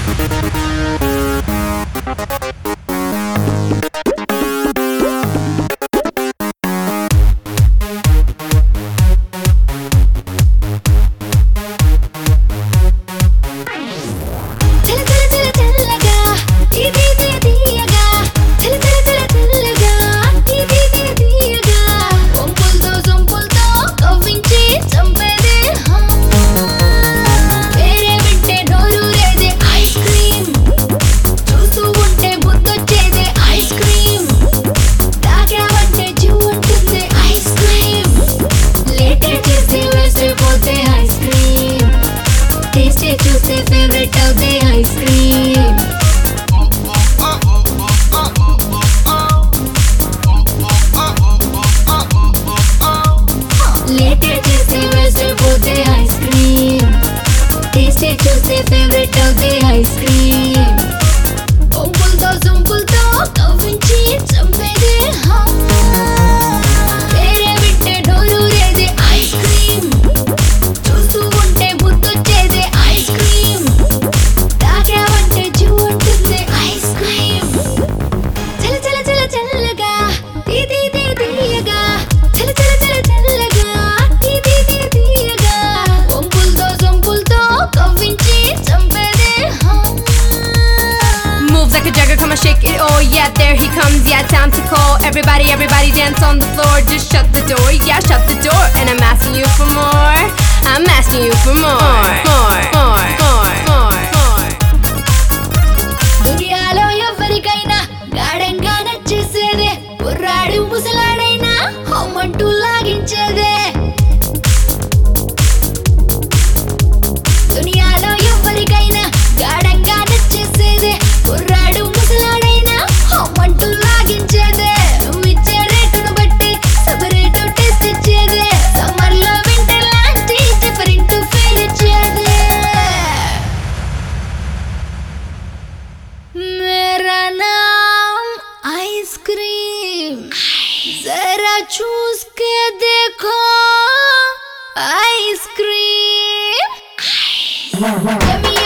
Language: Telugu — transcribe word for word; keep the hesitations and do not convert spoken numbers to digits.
favorite of the ice cream. Later చేసి వేసిపోతే ice cream. Taste చూస్తే favorite of the ice cream. ఒంపులతో సొంపులతో కవ్వించి చంపేదే వేరే వింటే డోలూరేదే ice cream. చూస్తూ ఉంటే ముద్దొచ్చేదే ice cream. తాకావంటే జూ ఉంటుంది ice cream. చల చల చల చల్లగా తీది తీయగా చల చల చల చల్లగా తీది తీయగా ఒంపులతో సొంపులతో కవ్వించి చంపేదే Moves like a jagger, come on shake it, oh yeah, there he comes, yeah, time to call. Everybody, everybody dance on the floor, just shut the door, yeah, shut the door. And I'm asking you for more, I'm asking you for more, more, more, more, more, more. దునియాలో ఎవరికైనా గాఢంగా నచ్చేసేదే కుర్రాడు ముసలాడైనా హమ్మంటూ లాగించేదే దునియాలో ఎవరికైనా గాఢంగా నచ్చేసేదే కుర్రాడు ముసలాడైనా హమ్మంటూ లాగించేదే నువ్విచ్చే రేటును బట్టి సపరేటు టేస్ట్ ఇచ్చేదే సమ్మర్ లో వింటర్ లాంటి డిఫరెంట్ ఫీల్ ఇచ్చేదే मेरा नाम आइसक्रीम जरा चूस के देखो आइसक्रीम